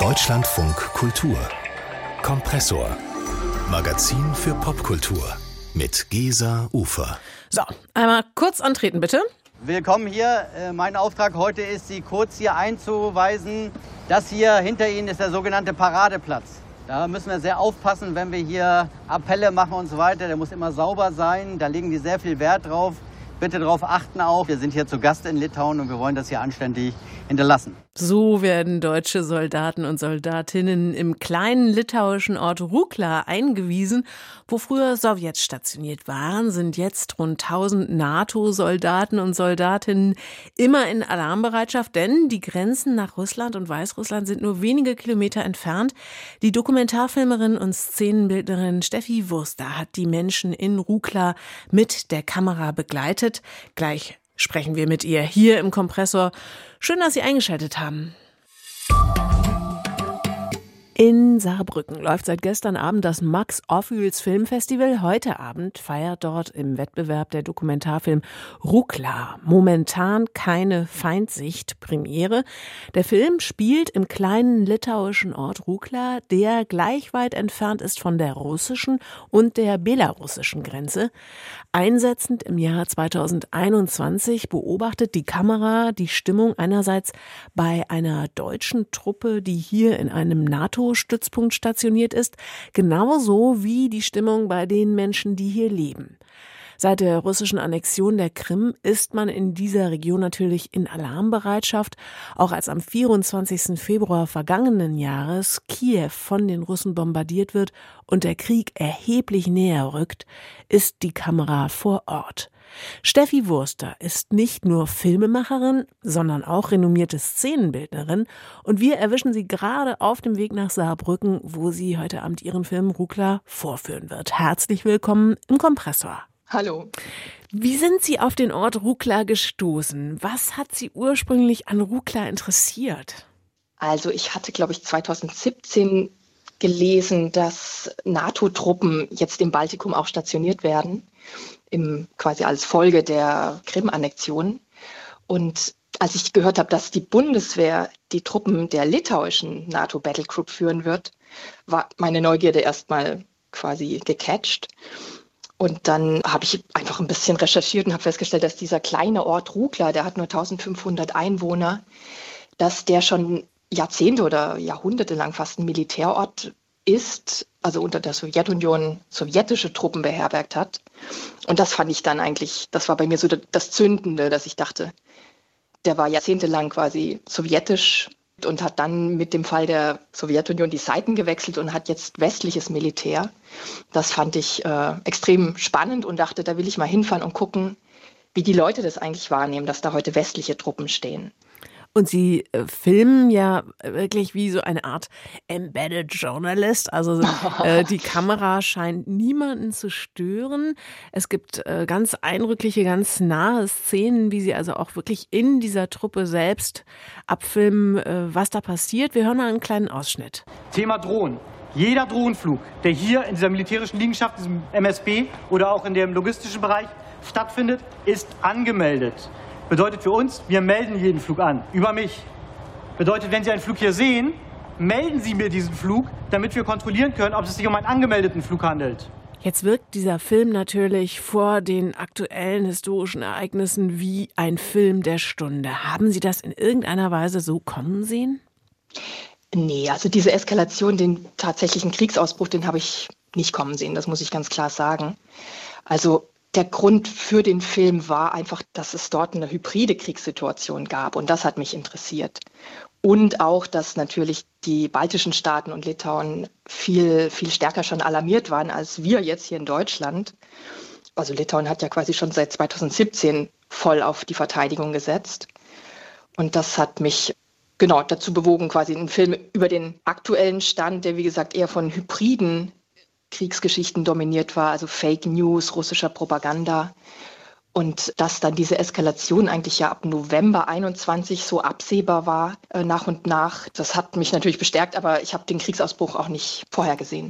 Deutschlandfunk Kultur Kompressor. Magazin für Popkultur mit Gesa Ufer. So, einmal kurz antreten, bitte. Willkommen hier. Mein Auftrag heute ist, Sie kurz hier einzuweisen. Das hier hinter Ihnen ist der sogenannte Paradeplatz. Da müssen wir sehr aufpassen, wenn wir hier Appelle machen und so weiter. Der muss immer sauber sein. Da legen die sehr viel Wert drauf. Bitte darauf achten auch. Wir sind hier zu Gast in Litauen und wir wollen das hier anständig hinterlassen. So werden deutsche Soldaten und Soldatinnen im kleinen litauischen Ort Rukla eingewiesen. Wo früher Sowjets stationiert waren, sind jetzt rund 1000 NATO-Soldaten und Soldatinnen immer in Alarmbereitschaft, denn die Grenzen nach Russland und Weißrussland sind nur wenige Kilometer entfernt. Die Dokumentarfilmerin und Szenenbildnerin Steffi Wurster hat die Menschen in Rukla mit der Kamera begleitet. Gleich sprechen wir mit ihr hier im Kompressor. Schön, dass Sie eingeschaltet haben. In Saarbrücken läuft seit gestern Abend das Max Ophüls Filmfestival. Heute Abend feiert dort im Wettbewerb der Dokumentarfilm Rukla momentan keine Feindsicht Premiere. Der Film spielt im kleinen litauischen Ort Rukla, der gleich weit entfernt ist von der russischen und der belarussischen Grenze. Einsetzend im Jahr 2021 beobachtet die Kamera die Stimmung einerseits bei einer deutschen Truppe, die hier in einem NATO-Stützpunkt stationiert ist, genauso wie die Stimmung bei den Menschen, die hier leben. Seit der russischen Annexion der Krim ist man in dieser Region natürlich in Alarmbereitschaft. Auch als am 24. Februar vergangenen Jahres Kiew von den Russen bombardiert wird und der Krieg erheblich näher rückt, ist die Kamera vor Ort. Steffi Wurster ist nicht nur Filmemacherin, sondern auch renommierte Szenenbildnerin. Und wir erwischen sie gerade auf dem Weg nach Saarbrücken, wo sie heute Abend ihren Film Rukla vorführen wird. Herzlich willkommen im Kompressor. Hallo. Wie sind Sie auf den Ort Rukla gestoßen? Was hat Sie ursprünglich an Rukla interessiert? Also ich hatte, glaube ich, 2017 gelesen, dass NATO-Truppen jetzt im Baltikum auch stationiert werden, quasi als Folge der Krim-Annexion. Und als ich gehört habe, dass die Bundeswehr die Truppen der litauischen NATO-Battlegroup führen wird, war meine Neugierde erstmal quasi gecatcht. Und dann habe ich einfach ein bisschen recherchiert und habe festgestellt, dass dieser kleine Ort Rukla, der hat nur 1500 Einwohner, dass der schon Jahrzehnte oder Jahrhunderte lang fast ein Militärort ist, also unter der Sowjetunion sowjetische Truppen beherbergt hat. Und das fand ich dann eigentlich, das war bei mir so das Zündende, dass ich dachte, der war jahrzehntelang quasi sowjetisch und hat dann mit dem Fall der Sowjetunion die Seiten gewechselt und hat jetzt westliches Militär. Das fand ich extrem spannend und dachte, da will ich mal hinfahren und gucken, wie die Leute das eigentlich wahrnehmen, dass da heute westliche Truppen stehen. Und Sie filmen ja wirklich wie so eine Art Embedded Journalist. Also die Kamera scheint niemanden zu stören. Es gibt ganz eindrückliche, ganz nahe Szenen, wie Sie also auch wirklich in dieser Truppe selbst abfilmen, was da passiert. Wir hören mal einen kleinen Ausschnitt. Thema Drohnen. Jeder Drohnenflug, der hier in dieser militärischen Liegenschaft, diesem MSB oder auch in dem logistischen Bereich stattfindet, ist angemeldet. Bedeutet für uns, wir melden jeden Flug an, über mich. Bedeutet, wenn Sie einen Flug hier sehen, melden Sie mir diesen Flug, damit wir kontrollieren können, ob es sich um einen angemeldeten Flug handelt. Jetzt wirkt dieser Film natürlich vor den aktuellen historischen Ereignissen wie ein Film der Stunde. Haben Sie das in irgendeiner Weise so kommen sehen? Nee, also diese Eskalation, den tatsächlichen Kriegsausbruch, den habe ich nicht kommen sehen, das muss ich ganz klar sagen. Also der Grund für den Film war einfach, dass es dort eine hybride Kriegssituation gab und das hat mich interessiert. Und auch, dass natürlich die baltischen Staaten und Litauen viel, viel stärker schon alarmiert waren als wir jetzt hier in Deutschland. Also Litauen hat ja quasi schon seit 2017 voll auf die Verteidigung gesetzt. Und das hat mich genau dazu bewogen, quasi einen Film über den aktuellen Stand, der wie gesagt eher von hybriden Kriegsgeschichten dominiert war, also Fake News, russischer Propaganda. Und dass dann diese Eskalation eigentlich ja ab November 21 so absehbar war, nach und nach, das hat mich natürlich bestärkt, aber ich habe den Kriegsausbruch auch nicht vorher gesehen.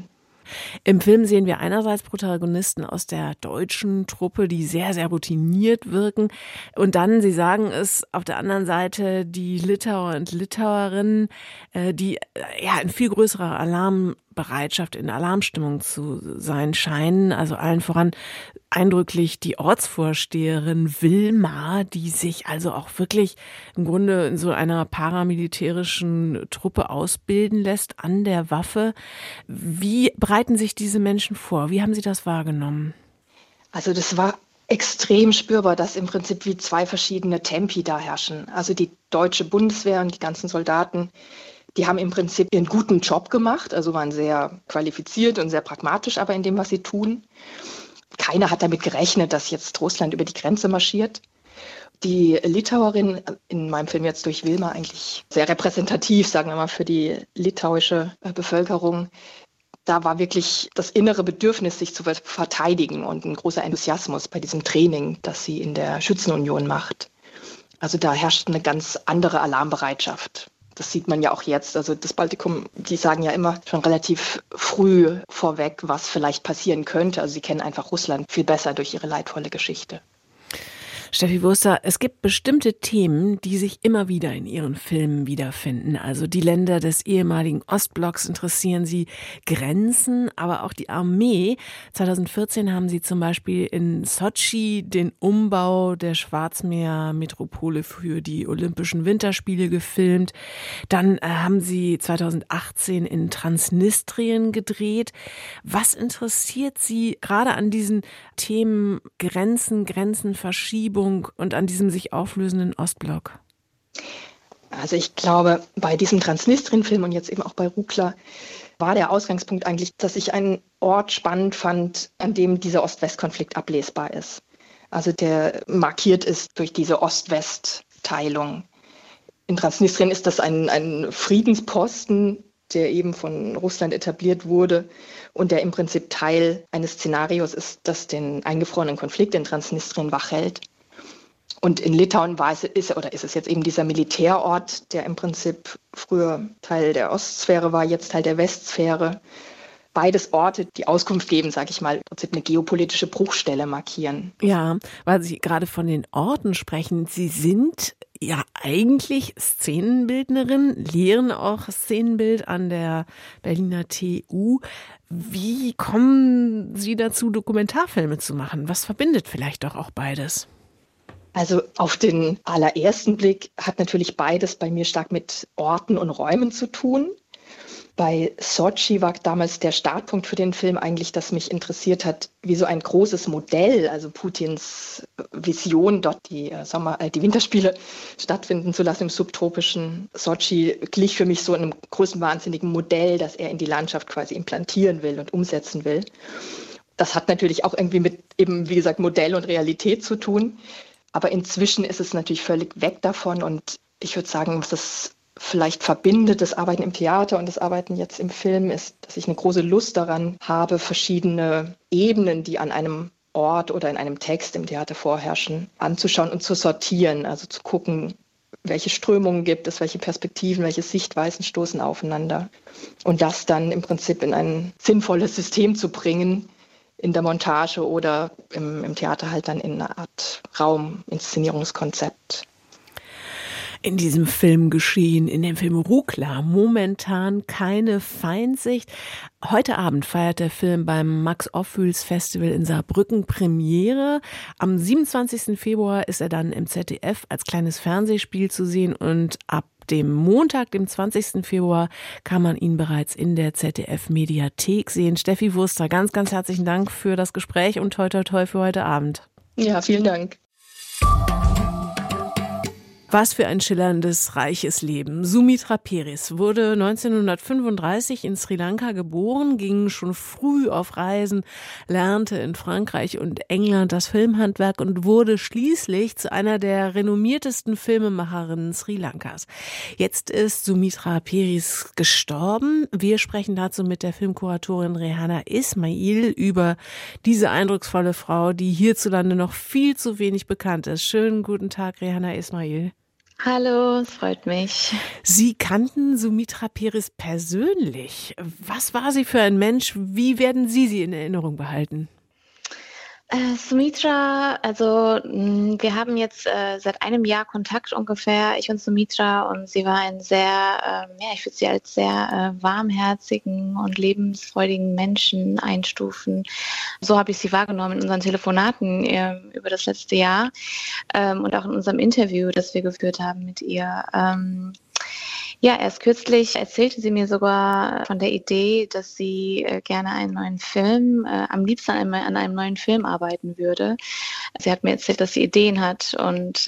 Im Film sehen wir einerseits Protagonisten aus der deutschen Truppe, die sehr, sehr routiniert wirken. Und dann, Sie sagen es, auf der anderen Seite die Litauer und Litauerinnen, die ja in viel größerer Alarmbereitschaft, in Alarmstimmung zu sein scheinen. Also allen voran eindrücklich die Ortsvorsteherin Wilma, die sich also auch wirklich im Grunde in so einer paramilitärischen Truppe ausbilden lässt an der Waffe. Wie bereiten sich diese Menschen vor? Wie haben Sie das wahrgenommen? Also das war extrem spürbar, dass im Prinzip wie zwei verschiedene Tempi da herrschen. Also die deutsche Bundeswehr und die ganzen Soldaten, die haben im Prinzip ihren guten Job gemacht, also waren sehr qualifiziert und sehr pragmatisch aber in dem, was sie tun. Keiner hat damit gerechnet, dass jetzt Russland über die Grenze marschiert. Die Litauerin, in meinem Film jetzt durch Wilma, eigentlich sehr repräsentativ, sagen wir mal, für die litauische Bevölkerung. Da war wirklich das innere Bedürfnis, sich zu verteidigen und ein großer Enthusiasmus bei diesem Training, das sie in der Schützenunion macht. Also da herrscht eine ganz andere Alarmbereitschaft. Das sieht man ja auch jetzt. Also das Baltikum, die sagen ja immer schon relativ früh vorweg, was vielleicht passieren könnte. Also sie kennen einfach Russland viel besser durch ihre leidvolle Geschichte. Steffi Wurster, es gibt bestimmte Themen, die sich immer wieder in Ihren Filmen wiederfinden. Also die Länder des ehemaligen Ostblocks interessieren Sie, Grenzen, aber auch die Armee. 2014 haben Sie zum Beispiel in Sotschi den Umbau der Schwarzmeermetropole für die Olympischen Winterspiele gefilmt. Dann haben Sie 2018 in Transnistrien gedreht. Was interessiert Sie gerade an diesen Themen Grenzenverschiebung und an diesem sich auflösenden Ostblock? Also ich glaube, bei diesem Transnistrien-Film und jetzt eben auch bei Rukla war der Ausgangspunkt eigentlich, dass ich einen Ort spannend fand, an dem dieser Ost-West-Konflikt ablesbar ist. Also der markiert ist durch diese Ost-West-Teilung. In Transnistrien ist das ein Friedensposten, der eben von Russland etabliert wurde und der im Prinzip Teil eines Szenarios ist, das den eingefrorenen Konflikt in Transnistrien wachhält. Und in Litauen ist es jetzt eben dieser Militärort, der im Prinzip früher Teil der Ostsphäre war, jetzt Teil der Westsphäre. Beides Orte, die Auskunft geben, sage ich mal, im Prinzip eine geopolitische Bruchstelle markieren. Ja, weil Sie gerade von den Orten sprechen. Sie sind ja eigentlich Szenenbildnerin, lehren auch Szenenbild an der Berliner TU. Wie kommen Sie dazu, Dokumentarfilme zu machen? Was verbindet vielleicht doch auch beides? Also auf den allerersten Blick hat natürlich beides bei mir stark mit Orten und Räumen zu tun. Bei Sotschi war damals der Startpunkt für den Film eigentlich, dass mich interessiert hat, wie so ein großes Modell, also Putins Vision, dort die Winterspiele stattfinden zu lassen im subtropischen Sotschi, glich für mich so einem großen wahnsinnigen Modell, das er in die Landschaft quasi implantieren will und umsetzen will. Das hat natürlich auch irgendwie mit eben, wie gesagt, Modell und Realität zu tun. Aber inzwischen ist es natürlich völlig weg davon und ich würde sagen, was das vielleicht verbindet, das Arbeiten im Theater und das Arbeiten jetzt im Film, ist, dass ich eine große Lust daran habe, verschiedene Ebenen, die an einem Ort oder in einem Text im Theater vorherrschen, anzuschauen und zu sortieren, also zu gucken, welche Strömungen gibt es, welche Perspektiven, welche Sichtweisen stoßen aufeinander und das dann im Prinzip in ein sinnvolles System zu bringen, in der Montage oder im Theater halt dann in eine Art Rauminszenierungskonzept. In diesem Film geschehen, in dem Film Rukla, momentan keine Feindsicht. Heute Abend feiert der Film beim Max-Ophüls-Festival in Saarbrücken Premiere. Am 27. Februar ist er dann im ZDF als kleines Fernsehspiel zu sehen und ab dem Montag, dem 20. Februar, kann man ihn bereits in der ZDF-Mediathek sehen. Steffi Wurster, ganz, ganz herzlichen Dank für das Gespräch und toi, toi, toi für heute Abend. Ja, vielen Dank. Was für ein schillerndes, reiches Leben. Sumitra Peris wurde 1935 in Sri Lanka geboren, ging schon früh auf Reisen, lernte in Frankreich und England das Filmhandwerk und wurde schließlich zu einer der renommiertesten Filmemacherinnen Sri Lankas. Jetzt ist Sumitra Peris gestorben. Wir sprechen dazu mit der Filmkuratorin Rehana Ismail über diese eindrucksvolle Frau, die hierzulande noch viel zu wenig bekannt ist. Schönen guten Tag, Rehana Ismail. Hallo, es freut mich. Sie kannten Sumitra Peris persönlich. Was war sie für ein Mensch? Wie werden Sie in Erinnerung behalten? Sumitra, wir haben jetzt seit einem Jahr Kontakt ungefähr, ich und Sumitra, und sie war ein sehr, ich würde sie als sehr warmherzigen und lebensfreudigen Menschen einstufen. So habe ich sie wahrgenommen in unseren Telefonaten über das letzte Jahr und auch in unserem Interview, das wir geführt haben mit ihr. Erst kürzlich erzählte sie mir sogar von der Idee, dass sie gerne einen neuen Film, am liebsten an einem neuen Film arbeiten würde. Sie hat mir erzählt, dass sie Ideen hat und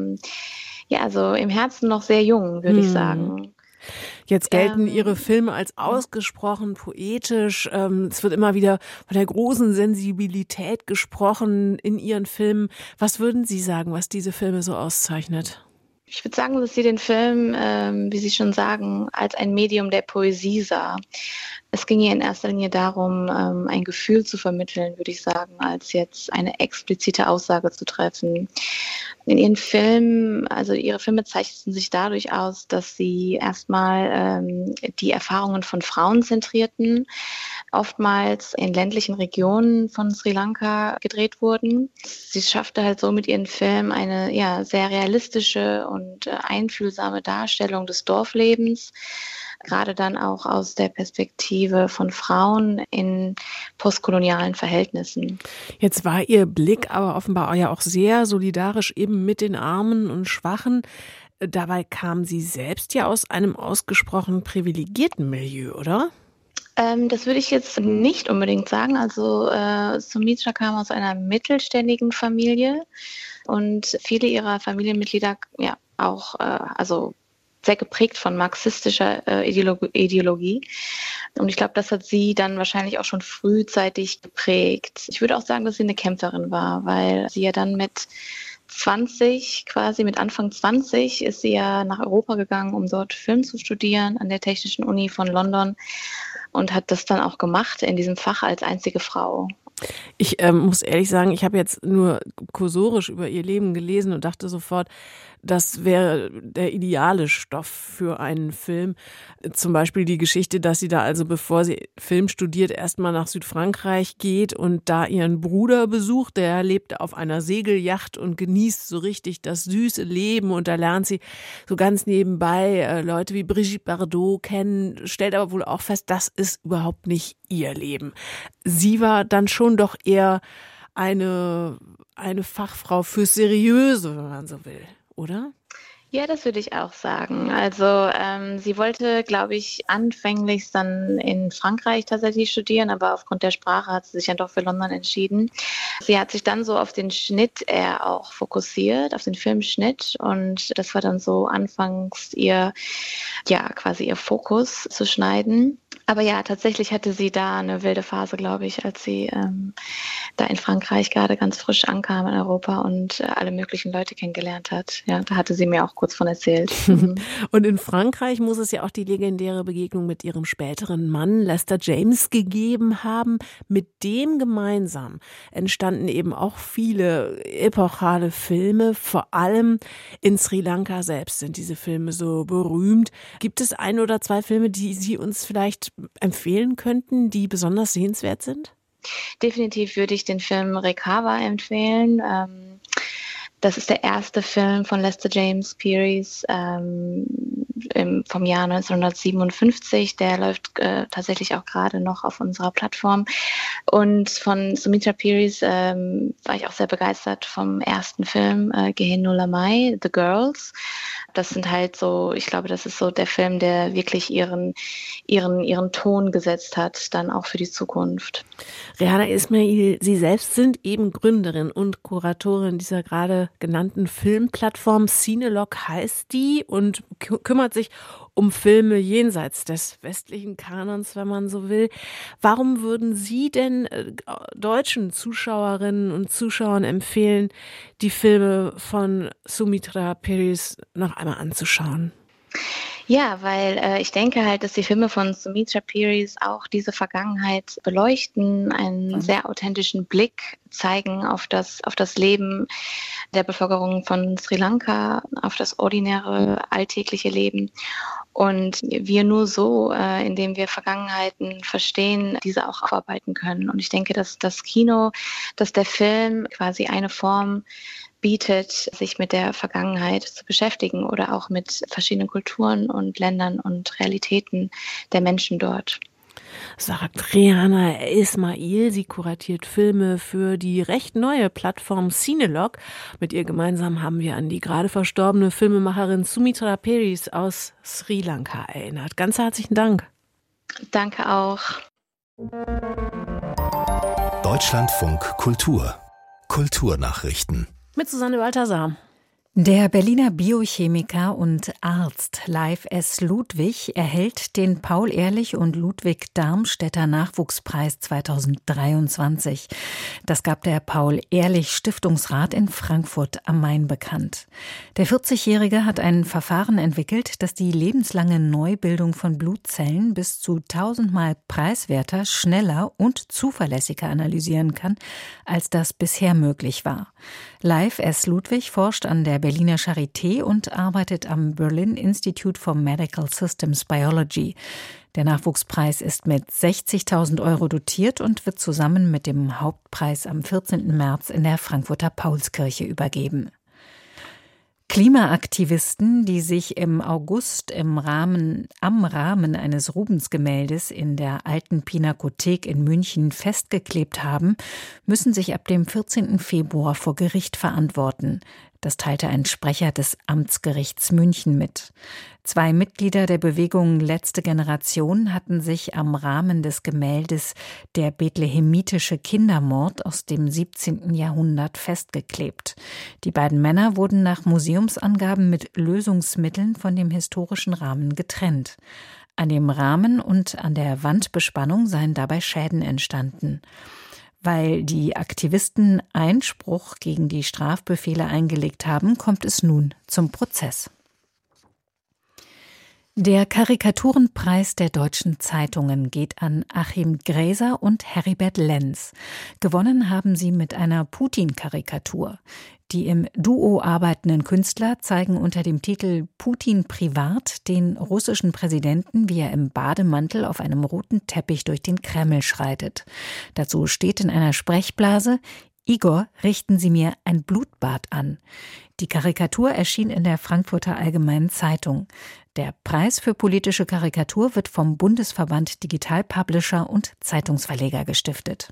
also im Herzen noch sehr jung, würde ich sagen. Jetzt gelten Ihre Filme als ausgesprochen poetisch. Es wird immer wieder von der großen Sensibilität gesprochen in Ihren Filmen. Was würden Sie sagen, was diese Filme so auszeichnet? Ich würde sagen, dass sie den Film, wie Sie schon sagen, als ein Medium der Poesie sah. Es ging ihr in erster Linie darum, ein Gefühl zu vermitteln, würde ich sagen, als jetzt eine explizite Aussage zu treffen. In ihren Filmen, also ihre Filme zeichneten sich dadurch aus, dass sie erstmal die Erfahrungen von Frauen zentrierten, oftmals in ländlichen Regionen von Sri Lanka gedreht wurden. Sie schaffte halt so mit ihren Filmen eine sehr realistische und einfühlsame Darstellung des Dorflebens, gerade dann auch aus der Perspektive von Frauen in postkolonialen Verhältnissen. Jetzt war Ihr Blick aber offenbar ja auch sehr solidarisch eben mit den Armen und Schwachen. Dabei kam Sie selbst ja aus einem ausgesprochen privilegierten Milieu, oder? Das würde ich jetzt nicht unbedingt sagen. Also Sumitra kam aus einer mittelständigen Familie und viele ihrer Familienmitglieder auch sehr geprägt von marxistischer Ideologie. Und ich glaube, das hat sie dann wahrscheinlich auch schon frühzeitig geprägt. Ich würde auch sagen, dass sie eine Kämpferin war, weil sie ja dann mit Anfang 20 ist sie ja nach Europa gegangen, um dort Film zu studieren an der Technischen Uni von London und hat das dann auch gemacht in diesem Fach als einzige Frau. Ich muss ehrlich sagen, ich habe jetzt nur kursorisch über ihr Leben gelesen und dachte sofort, das wäre der ideale Stoff für einen Film. Zum Beispiel die Geschichte, dass sie da also, bevor sie Film studiert, erstmal nach Südfrankreich geht und da ihren Bruder besucht. Der lebt auf einer Segelyacht und genießt so richtig das süße Leben. Und da lernt sie so ganz nebenbei Leute wie Brigitte Bardot kennen, stellt aber wohl auch fest, das ist überhaupt nicht ihr Leben. Sie war dann schon doch eher eine Fachfrau fürs Seriöse, wenn man so will, oder? Ja, das würde ich auch sagen. Also sie wollte, glaube ich, anfänglich dann in Frankreich tatsächlich studieren, aber aufgrund der Sprache hat sie sich dann doch für London entschieden. Sie hat sich dann so auf den Schnitt eher auch fokussiert, auf den Filmschnitt, und das war dann so anfangs ihr Fokus zu schneiden. Aber ja, tatsächlich hatte sie da eine wilde Phase, glaube ich, als sie da in Frankreich gerade ganz frisch ankam in Europa und alle möglichen Leute kennengelernt hat. Ja, da hatte sie mir auch kurz von erzählt. Und in Frankreich muss es ja auch die legendäre Begegnung mit ihrem späteren Mann Lester James gegeben haben. Mit dem gemeinsam entstanden eben auch viele epochale Filme. Vor allem in Sri Lanka selbst sind diese Filme so berühmt. Gibt es ein oder zwei Filme, die Sie uns vielleicht empfehlen könnten, die besonders sehenswert sind? Definitiv würde ich den Film Rekava empfehlen. Das ist der erste Film von Lester James Peris vom Jahr 1957. Der läuft tatsächlich auch gerade noch auf unserer Plattform. Und von Sumitra Peris war ich auch sehr begeistert vom ersten Film, Gehen Nulamai, The Girls. Das sind halt so, ich glaube, das ist so der Film, der wirklich ihren Ton gesetzt hat, dann auch für die Zukunft. Rehanna Ismail, Sie selbst sind eben Gründerin und Kuratorin dieser gerade genannten Filmplattform. Cinelog heißt die und kümmert sich um Filme jenseits des westlichen Kanons, wenn man so will. Warum würden Sie denn deutschen Zuschauerinnen und Zuschauern empfehlen, die Filme von Sumitra Peris noch einmal anzuschauen? Ja, weil ich denke halt, dass die Filme von Sumitra Piris auch diese Vergangenheit beleuchten, einen sehr authentischen Blick zeigen auf das Leben der Bevölkerung von Sri Lanka, auf das ordinäre, alltägliche Leben. Und wir nur so, indem wir Vergangenheiten verstehen, diese auch aufarbeiten können. Und ich denke, dass das Kino, dass der Film quasi eine Form bietet, sich mit der Vergangenheit zu beschäftigen oder auch mit verschiedenen Kulturen und Ländern und Realitäten der Menschen dort. Sagt Rehanna Ismail. Sie kuratiert Filme für die recht neue Plattform Cinelog. Mit ihr gemeinsam haben wir an die gerade verstorbene Filmemacherin Sumitra Piris aus Sri Lanka erinnert. Ganz herzlichen Dank. Danke auch. Deutschlandfunk Kultur. Kulturnachrichten. Mit Susanne Balthasar. Der Berliner Biochemiker und Arzt Leif S. Ludwig erhält den Paul-Ehrlich und Ludwig Darmstädter Nachwuchspreis 2023. Das gab der Paul-Ehrlich-Stiftungsrat in Frankfurt am Main bekannt. Der 40-Jährige hat ein Verfahren entwickelt, das die lebenslange Neubildung von Blutzellen bis zu 1000-mal preiswerter, schneller und zuverlässiger analysieren kann, als das bisher möglich war. Leif S. Ludwig forscht an der Berliner Charité und arbeitet am Berlin Institute for Medical Systems Biology. Der Nachwuchspreis ist mit 60.000 € dotiert und wird zusammen mit dem Hauptpreis am 14. März in der Frankfurter Paulskirche übergeben. Klimaaktivisten, die sich im August am Rahmen eines Rubens-Gemäldes in der Alten Pinakothek in München festgeklebt haben, müssen sich ab dem 14. Februar vor Gericht verantworten. Das teilte ein Sprecher des Amtsgerichts München mit. 2 Mitglieder der Bewegung Letzte Generation hatten sich am Rahmen des Gemäldes Der bethlehemitische Kindermord aus dem 17. Jahrhundert festgeklebt. Die beiden Männer wurden nach Museumsangaben mit Lösungsmitteln von dem historischen Rahmen getrennt. An dem Rahmen und an der Wandbespannung seien dabei Schäden entstanden. Weil die Aktivisten Einspruch gegen die Strafbefehle eingelegt haben, kommt es nun zum Prozess. Der Karikaturenpreis der deutschen Zeitungen geht an Achim Gräser und Heribert Lenz. Gewonnen haben sie mit einer Putin-Karikatur. Die im Duo arbeitenden Künstler zeigen unter dem Titel Putin privat den russischen Präsidenten, wie er im Bademantel auf einem roten Teppich durch den Kreml schreitet. Dazu steht in einer Sprechblase: Igor, richten Sie mir ein Blutbad an. Die Karikatur erschien in der Frankfurter Allgemeinen Zeitung. Der Preis für politische Karikatur wird vom Bundesverband Digital Publisher und Zeitungsverleger gestiftet.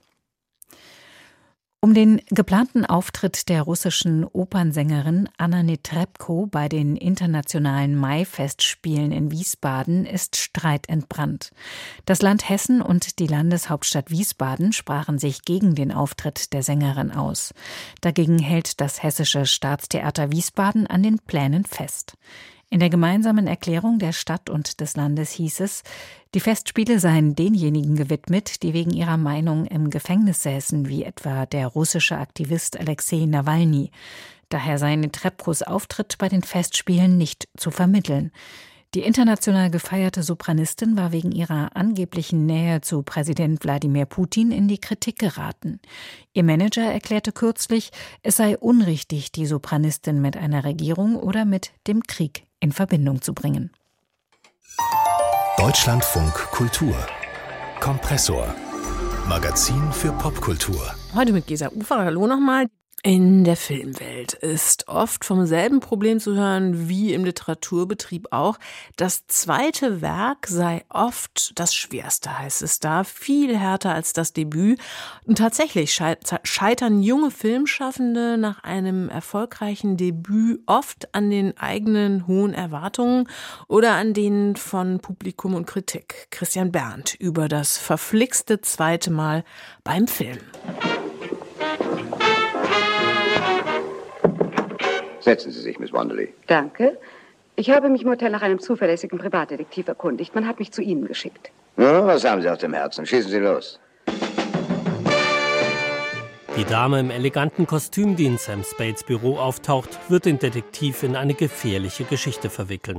Um den geplanten Auftritt der russischen Opernsängerin Anna Netrebko bei den internationalen Maifestspielen in Wiesbaden ist Streit entbrannt. Das Land Hessen und die Landeshauptstadt Wiesbaden sprachen sich gegen den Auftritt der Sängerin aus. Dagegen hält das Hessische Staatstheater Wiesbaden an den Plänen fest. In der gemeinsamen Erklärung der Stadt und des Landes hieß es, die Festspiele seien denjenigen gewidmet, die wegen ihrer Meinung im Gefängnis säßen, wie etwa der russische Aktivist Alexei Nawalny. Daher sei Netrebkos Auftritt bei den Festspielen nicht zu vermitteln. Die international gefeierte Sopranistin war wegen ihrer angeblichen Nähe zu Präsident Wladimir Putin in die Kritik geraten. Ihr Manager erklärte kürzlich, es sei unrichtig, die Sopranistin mit einer Regierung oder mit dem Krieg in Verbindung zu bringen. Deutschlandfunk Kultur. Kompressor. Magazin für Popkultur. Heute mit Gesa Ufer. Hallo nochmal. In der Filmwelt ist oft vom selben Problem zu hören wie im Literaturbetrieb auch. Das zweite Werk sei oft das schwerste, heißt es da, viel härter als das Debüt. Und tatsächlich scheitern junge Filmschaffende nach einem erfolgreichen Debüt oft an den eigenen hohen Erwartungen oder an denen von Publikum und Kritik. Christian Berndt über das verflixte zweite Mal beim Film. Setzen Sie sich, Miss Wanderley. Danke. Ich habe mich im Hotel nach einem zuverlässigen Privatdetektiv erkundigt. Man hat mich zu Ihnen geschickt. Na, was haben Sie auf dem Herzen? Schießen Sie los. Die Dame im eleganten Kostüm, die in Sam Spades Büro auftaucht, wird den Detektiv in eine gefährliche Geschichte verwickeln.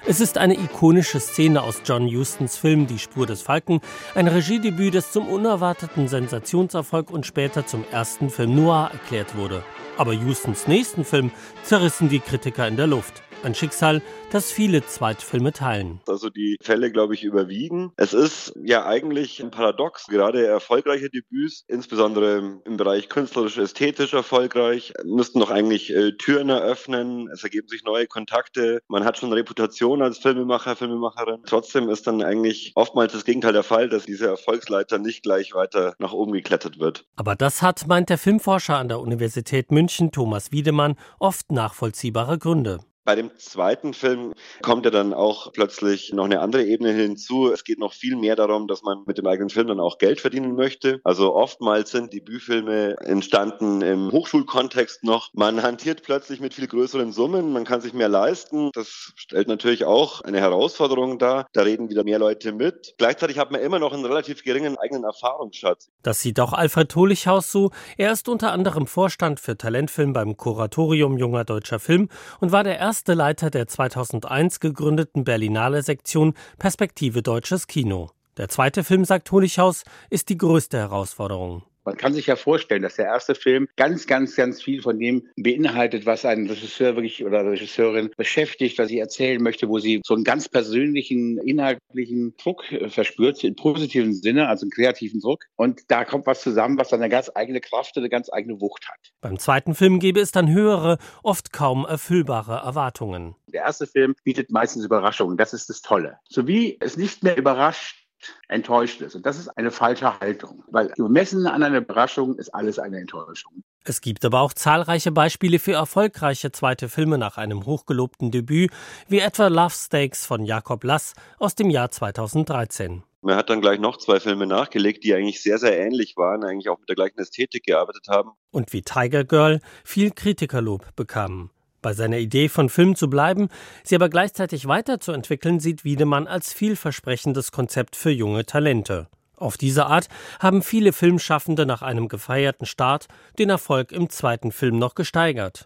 Es ist eine ikonische Szene aus John Hustons Film Die Spur des Falken, ein Regiedebüt, das zum unerwarteten Sensationserfolg und später zum ersten Film noir erklärt wurde. Aber Hustons nächsten Film zerrissen die Kritiker in der Luft. Ein Schicksal, das viele Zweitfilme teilen. Also die Fälle, glaube ich, überwiegen. Es ist ja eigentlich ein Paradox. Gerade erfolgreiche Debüts, insbesondere im Bereich künstlerisch-ästhetisch erfolgreich, müssten doch eigentlich Türen eröffnen. Es ergeben sich neue Kontakte. Man hat schon eine Reputation als Filmemacher, Filmemacherin. Trotzdem ist dann eigentlich oftmals das Gegenteil der Fall, dass diese Erfolgsleiter nicht gleich weiter nach oben geklettert wird. Aber das hat, meint der Filmforscher an der Universität München, Thomas Wiedemann, oft nachvollziehbare Gründe. Bei dem zweiten Film kommt ja dann auch plötzlich noch eine andere Ebene hinzu. Es geht noch viel mehr darum, dass man mit dem eigenen Film dann auch Geld verdienen möchte. Also oftmals sind Debütfilme entstanden im Hochschulkontext noch. Man hantiert plötzlich mit viel größeren Summen, man kann sich mehr leisten. Das stellt natürlich auch eine Herausforderung dar. Da reden wieder mehr Leute mit. Gleichzeitig hat man immer noch einen relativ geringen eigenen Erfahrungsschatz. Das sieht auch Alfred Holichhaus so. Er ist unter anderem Vorstand für Talentfilm beim Kuratorium Junger Deutscher Film und war der erste Leiter der 2001 gegründeten Berlinale Sektion Perspektive Deutsches Kino. Der zweite Film, sagt Holichhaus, ist die größte Herausforderung. Man kann sich ja vorstellen, dass der erste Film ganz viel von dem beinhaltet, was einen Regisseur wirklich oder Regisseurin beschäftigt, was sie erzählen möchte, wo sie so einen ganz persönlichen, inhaltlichen Druck verspürt, im positiven Sinne, also einen kreativen Druck. Und da kommt was zusammen, was dann eine ganz eigene Kraft und eine ganz eigene Wucht hat. Beim zweiten Film gäbe es dann höhere, oft kaum erfüllbare Erwartungen. Der erste Film bietet meistens Überraschungen, das ist das Tolle. So wie es nicht mehr überrascht, enttäuscht ist. Und das ist eine falsche Haltung, weil gemessen an einer Überraschung ist alles eine Enttäuschung. Es gibt aber auch zahlreiche Beispiele für erfolgreiche zweite Filme nach einem hochgelobten Debüt, wie etwa Love Stakes von Jakob Lass aus dem Jahr 2013. Man hat dann gleich noch 2 Filme nachgelegt, die eigentlich sehr, sehr ähnlich waren, eigentlich auch mit der gleichen Ästhetik gearbeitet haben. Und wie Tiger Girl viel Kritikerlob bekamen. Bei seiner Idee, von Film zu bleiben, sie aber gleichzeitig weiterzuentwickeln, sieht Wiedemann als vielversprechendes Konzept für junge Talente. Auf diese Art haben viele Filmschaffende nach einem gefeierten Start den Erfolg im zweiten Film noch gesteigert.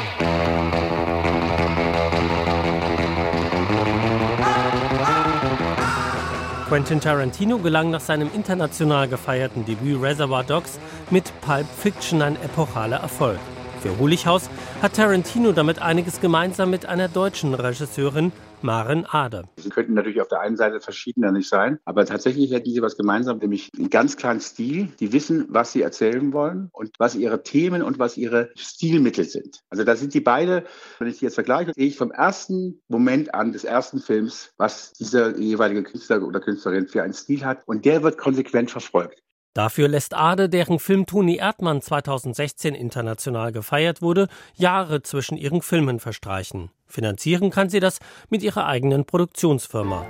Quentin Tarantino gelang nach seinem international gefeierten Debüt Reservoir Dogs mit Pulp Fiction ein epochaler Erfolg. Für Holichhaus hat Tarantino damit einiges gemeinsam mit einer deutschen Regisseurin, Maren Ade. Sie könnten natürlich auf der einen Seite verschiedener nicht sein, aber tatsächlich hätten sie was gemeinsam, nämlich einen ganz klaren Stil. Die wissen, was sie erzählen wollen und was ihre Themen und was ihre Stilmittel sind. Also da sind die beide, wenn ich die jetzt vergleiche, sehe ich vom ersten Moment an des ersten Films, was dieser jeweilige Künstler oder Künstlerin für einen Stil hat, und der wird konsequent verfolgt. Dafür lässt Ade, deren Film Toni Erdmann 2016 international gefeiert wurde, Jahre zwischen ihren Filmen verstreichen. Finanzieren kann sie das mit ihrer eigenen Produktionsfirma.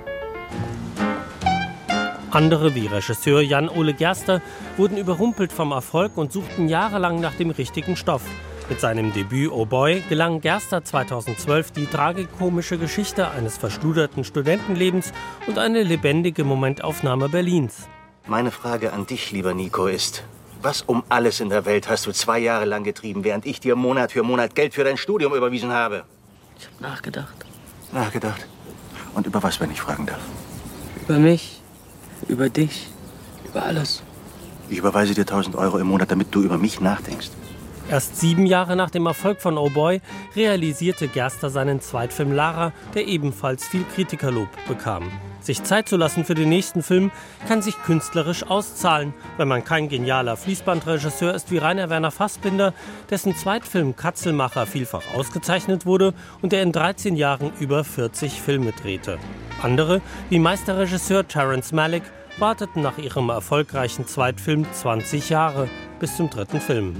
Andere wie Regisseur Jan-Ole Gerster wurden überrumpelt vom Erfolg und suchten jahrelang nach dem richtigen Stoff. Mit seinem Debüt Oh Boy gelang Gerster 2012 die tragikomische Geschichte eines verschluderten Studentenlebens und eine lebendige Momentaufnahme Berlins. Meine Frage an dich, lieber Nico, ist, was um alles in der Welt hast du 2 Jahre lang getrieben, während ich dir Monat für Monat Geld für dein Studium überwiesen habe? Ich habe nachgedacht. Nachgedacht? Und über was, wenn ich fragen darf? Über mich, über dich, über alles. Ich überweise dir 1.000 € im Monat, damit du über mich nachdenkst. Erst 7 Jahre nach dem Erfolg von Oh Boy realisierte Gerster seinen Zweitfilm Lara, der ebenfalls viel Kritikerlob bekam. Sich Zeit zu lassen für den nächsten Film kann sich künstlerisch auszahlen, wenn man kein genialer Fließbandregisseur ist wie Rainer Werner Fassbinder, dessen Zweitfilm Katzelmacher vielfach ausgezeichnet wurde und der in 13 Jahren über 40 Filme drehte. Andere, wie Meisterregisseur Terrence Malick, warteten nach ihrem erfolgreichen Zweitfilm 20 Jahre bis zum 3. Film.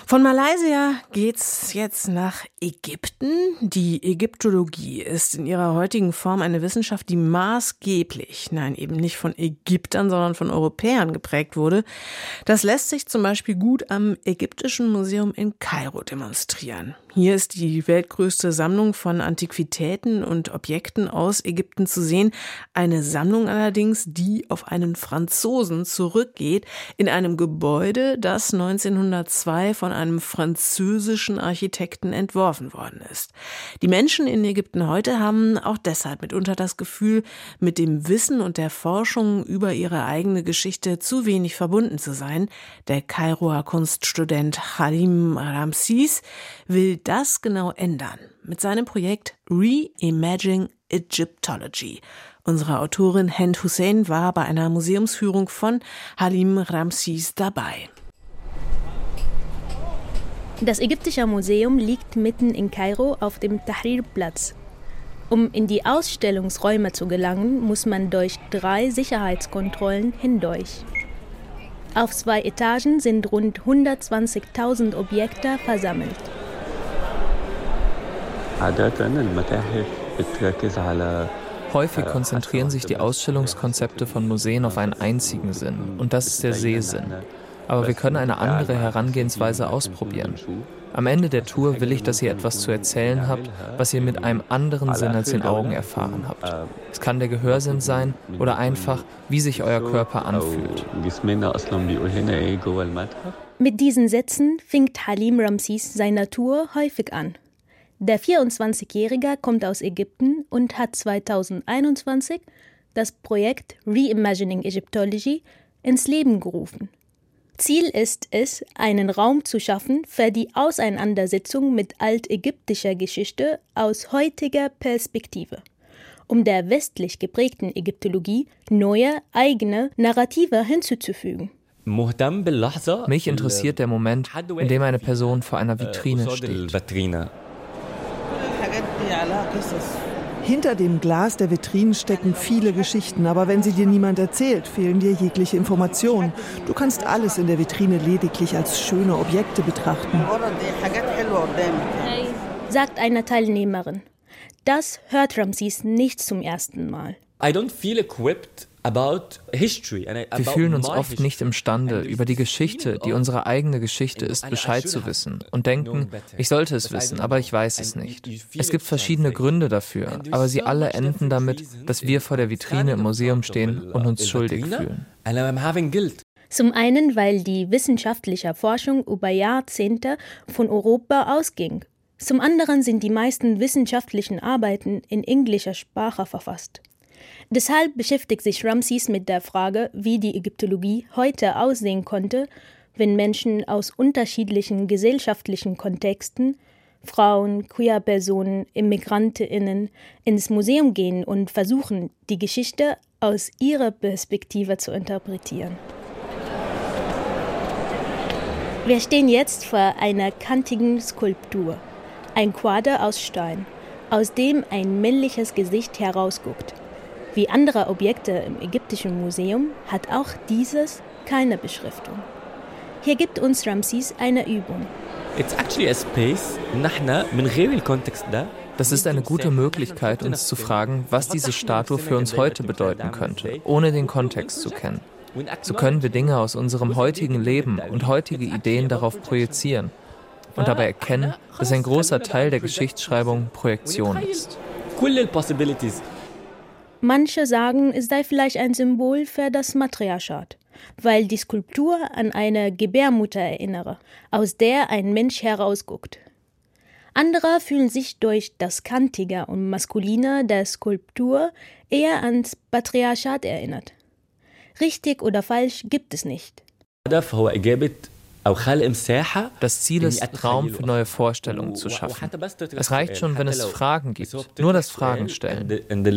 Von Malaysia geht's jetzt nach Ägypten. Die Ägyptologie ist in ihrer heutigen Form eine Wissenschaft, die maßgeblich, nein, eben nicht von Ägyptern, sondern von Europäern geprägt wurde. Das lässt sich zum Beispiel gut am Ägyptischen Museum in Kairo demonstrieren. Hier ist die weltgrößte Sammlung von Antiquitäten und Objekten aus Ägypten zu sehen. Eine Sammlung allerdings, die auf einen Franzosen zurückgeht, in einem Gebäude, das 1902 von einem französischen Architekten entworfen worden ist. Die Menschen in Ägypten heute haben auch deshalb mitunter das Gefühl, mit dem Wissen und der Forschung über ihre eigene Geschichte zu wenig verbunden zu sein. Der Kairoer Kunststudent Halim Ramses will das genau ändern mit seinem Projekt Reimagining Egyptology. Unsere Autorin Hend Hussein war bei einer Museumsführung von Halim Ramses dabei. Das Ägyptische Museum liegt mitten in Kairo auf dem Tahrir-Platz. Um in die Ausstellungsräume zu gelangen, muss man durch 3 Sicherheitskontrollen hindurch. Auf 2 Etagen sind rund 120.000 Objekte versammelt. Häufig konzentrieren sich die Ausstellungskonzepte von Museen auf einen einzigen Sinn, und das ist der Sehsinn. Aber wir können eine andere Herangehensweise ausprobieren. Am Ende der Tour will ich, dass ihr etwas zu erzählen habt, was ihr mit einem anderen Sinn als den Augen erfahren habt. Es kann der Gehörsinn sein oder einfach, wie sich euer Körper anfühlt. Mit diesen Sätzen fängt Halim Ramses seine Tour häufig an. Der 24-Jährige kommt aus Ägypten und hat 2021 das Projekt Reimagining Egyptology ins Leben gerufen. Ziel ist es, einen Raum zu schaffen für die Auseinandersetzung mit altägyptischer Geschichte aus heutiger Perspektive, um der westlich geprägten Ägyptologie neue, eigene Narrative hinzuzufügen. Mich interessiert der Moment, in dem eine Person vor einer Vitrine steht. Hinter dem Glas der Vitrinen stecken viele Geschichten, aber wenn sie dir niemand erzählt, fehlen dir jegliche Informationen. Du kannst alles in der Vitrine lediglich als schöne Objekte betrachten. Sagt eine Teilnehmerin. Das hört Ramses nicht zum ersten Mal. Wir fühlen uns oft nicht imstande, über die Geschichte, die unsere eigene Geschichte ist, Bescheid zu wissen und denken, ich sollte es wissen, aber ich weiß es nicht. Es gibt verschiedene Gründe dafür, aber sie alle enden damit, dass wir vor der Vitrine im Museum stehen und uns schuldig fühlen. Zum einen, weil die wissenschaftliche Forschung über Jahrzehnte von Europa ausging. Zum anderen sind die meisten wissenschaftlichen Arbeiten in englischer Sprache verfasst. Deshalb beschäftigt sich Ramses mit der Frage, wie die Ägyptologie heute aussehen konnte, wenn Menschen aus unterschiedlichen gesellschaftlichen Kontexten, Frauen, Queer-Personen, ImmigrantInnen, ins Museum gehen und versuchen, die Geschichte aus ihrer Perspektive zu interpretieren. Wir stehen jetzt vor einer kantigen Skulptur, ein Quader aus Stein, aus dem ein männliches Gesicht herausguckt. Wie andere Objekte im Ägyptischen Museum hat auch dieses keine Beschriftung. Hier gibt uns Ramses eine Übung. Das ist eine gute Möglichkeit, uns zu fragen, was diese Statue für uns heute bedeuten könnte, ohne den Kontext zu kennen. So können wir Dinge aus unserem heutigen Leben und heutige Ideen darauf projizieren und dabei erkennen, dass ein großer Teil der Geschichtsschreibung Projektion ist. Manche sagen, es sei vielleicht ein Symbol für das Matriarchat, weil die Skulptur an eine Gebärmutter erinnere, aus der ein Mensch herausguckt. Andere fühlen sich durch das Kantige und Maskuline der Skulptur eher ans Patriarchat erinnert. Richtig oder falsch gibt es nicht. Das Ziel ist, Raum für neue Vorstellungen zu schaffen. Es reicht schon, wenn es Fragen gibt. Nur das Fragen stellen.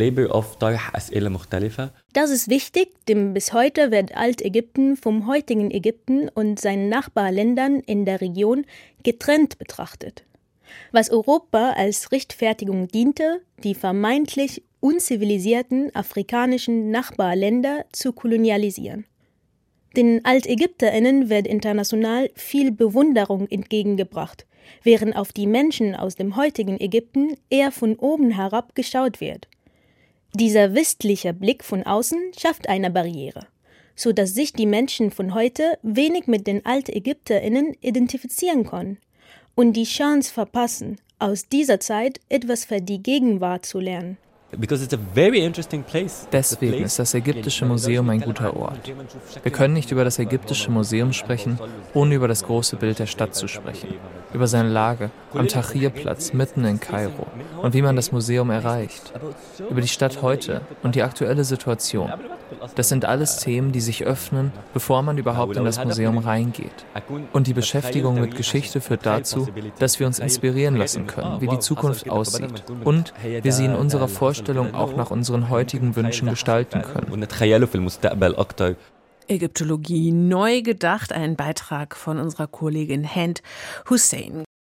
Das ist wichtig, denn bis heute wird Altägypten vom heutigen Ägypten und seinen Nachbarländern in der Region getrennt betrachtet. Was Europa als Rechtfertigung diente, die vermeintlich unzivilisierten afrikanischen Nachbarländer zu kolonialisieren. Den AltägypterInnen wird international viel Bewunderung entgegengebracht, während auf die Menschen aus dem heutigen Ägypten eher von oben herab geschaut wird. Dieser westliche Blick von außen schafft eine Barriere, sodass sich die Menschen von heute wenig mit den AltägypterInnen identifizieren können und die Chance verpassen, aus dieser Zeit etwas für die Gegenwart zu lernen. Deswegen ist das Ägyptische Museum ein guter Ort. Wir können nicht über das Ägyptische Museum sprechen, ohne über das große Bild der Stadt zu sprechen. Über seine Lage am Tahrirplatz mitten in Kairo und wie man das Museum erreicht. Über die Stadt heute und die aktuelle Situation. Das sind alles Themen, die sich öffnen, bevor man überhaupt in das Museum reingeht. Und die Beschäftigung mit Geschichte führt dazu, dass wir uns inspirieren lassen können, wie die Zukunft aussieht. Und wir sie in unserer Vorstellung auch nach unseren heutigen Wünschen gestalten können. Ägyptologie neu gedacht, ein Beitrag von unserer Kollegin Hand Hussein.